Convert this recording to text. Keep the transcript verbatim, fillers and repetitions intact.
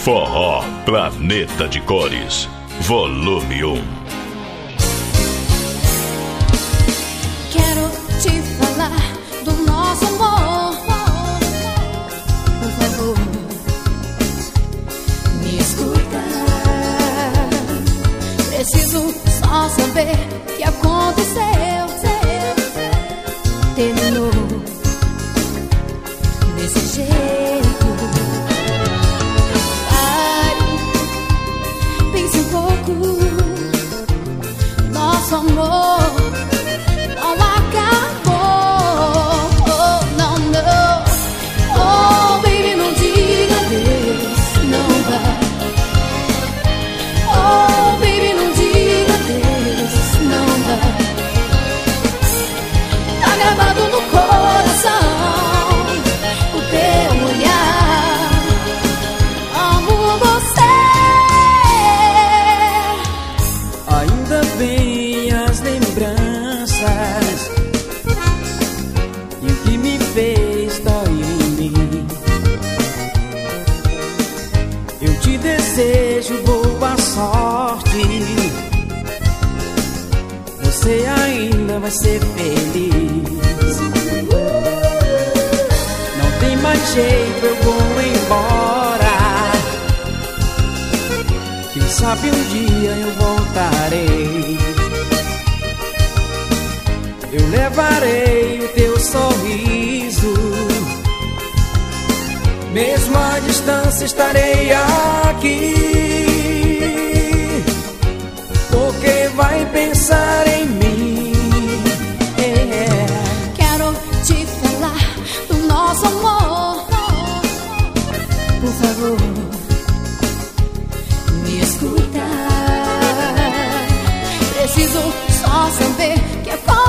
Forró Planeta de Cores, volume um. Quero te falar do nosso amor. Por favor, me escuta. Preciso só saber o que aconteceu. Terminou desse jeito. Pare, pense um pouco. Nosso amor não acabou. Oh, não, não. Oh, baby, não diga adeus. Não vá. Oh, baby, não diga adeus. Não vá. Tá gravado no coração o teu olhar. Amo você. Ainda bem as lembranças e o que me fez dói em mim. Eu te desejo boa sorte. Você ainda vai ser feliz. Não tem mais jeito, eu vou embora. Quem sabe um dia eu voltarei. Eu levarei o teu sorriso. Mesmo à distância estarei aqui. Porque vai pensar em mim. É. Quero te falar do nosso amor. Por favor, me escuta. Preciso só saber que aconteceu.